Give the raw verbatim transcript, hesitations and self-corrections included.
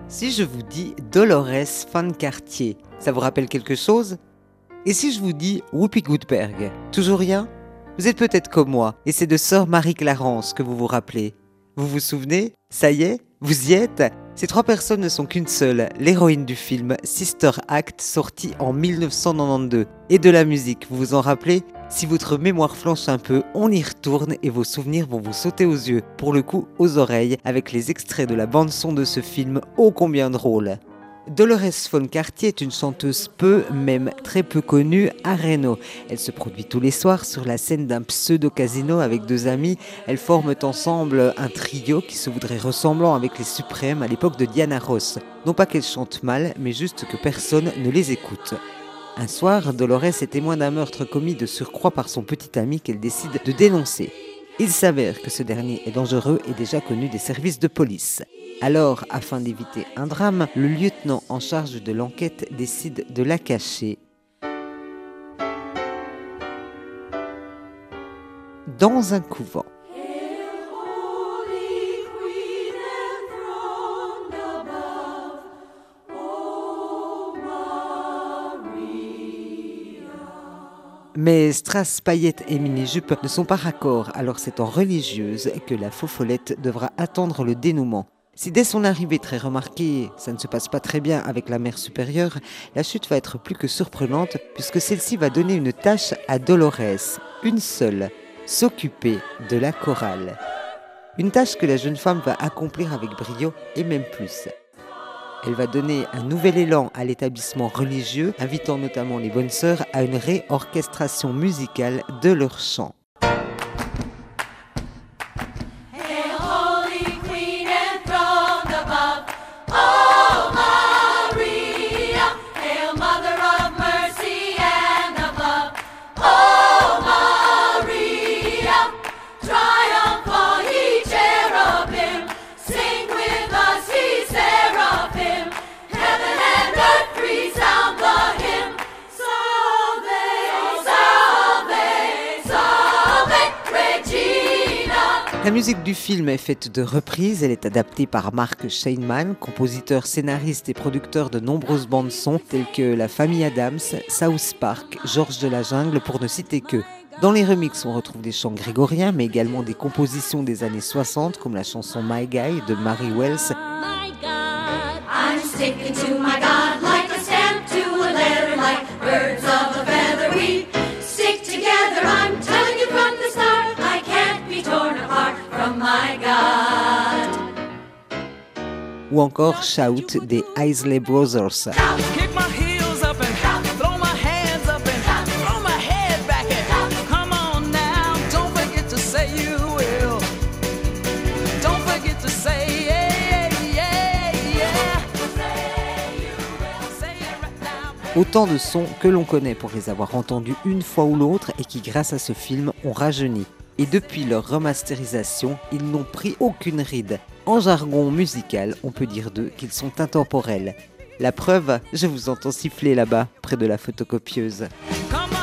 Si je vous dis Dolores Fancartier, ça vous rappelle quelque chose? Et si je vous dis Whoopi Goldberg, toujours rien? Vous êtes peut-être comme moi, et c'est de sœur Marie Clarence que vous vous rappelez. Vous vous souvenez? Ça y est? Vous y êtes? Ces trois personnes ne sont qu'une seule, l'héroïne du film Sister Act, sorti en mille neuf cent quatre-vingt-douze. Et de la musique, vous vous en rappelez? Si votre mémoire flanche un peu, on y retourne et vos souvenirs vont vous sauter aux yeux, pour le coup aux oreilles, avec les extraits de la bande-son de ce film ô combien drôle. Dolores Fancartier est une chanteuse peu, même très peu connue à Reno. Elle se produit tous les soirs sur la scène d'un pseudo-casino avec deux amis. Elles forment ensemble un trio qui se voudrait ressemblant avec les Suprêmes à l'époque de Diana Ross. Non pas qu'elles chantent mal, mais juste que personne ne les écoute. Un soir, Dolores est témoin d'un meurtre commis de surcroît par son petit ami qu'elle décide de dénoncer. Il s'avère que ce dernier est dangereux et déjà connu des services de police. Alors, afin d'éviter un drame, le lieutenant en charge de l'enquête décide de la cacher dans un couvent. Mais strass, paillettes et mini-jupes ne sont pas raccords, alors c'est en religieuse que la faux-follette devra attendre le dénouement. Si dès son arrivée très remarquée, ça ne se passe pas très bien avec la mère supérieure, la chute va être plus que surprenante puisque celle-ci va donner une tâche à Dolores, une seule, s'occuper de la chorale. Une tâche que la jeune femme va accomplir avec brio et même plus. Elle va donner un nouvel élan à l'établissement religieux, invitant notamment les bonnes sœurs à une réorchestration musicale de leurs chants. La musique du film est faite de reprises, elle est adaptée par Mark Sheinman, compositeur, scénariste et producteur de nombreuses bandes-son telles que La Famille Adams, South Park, Georges de la Jungle pour ne citer que. Dans les remixes, on retrouve des chants grégoriens mais également des compositions des années soixante comme la chanson My Guy de Mary Wells. My God, I'm sticking to my God like a stamp to a letter, like birds of a feather we stick together. I'm telling you from the start, I can't be torn apart from my God. Ou encore Shout des Isley Brothers. Autant de sons que l'on connaît pour les avoir entendus une fois ou l'autre et qui, grâce à ce film, ont rajeuni. Et depuis leur remasterisation, ils n'ont pris aucune ride. En jargon musical, on peut dire d'eux qu'ils sont intemporels. La preuve, je vous entends siffler là-bas, près de la photocopieuse. Come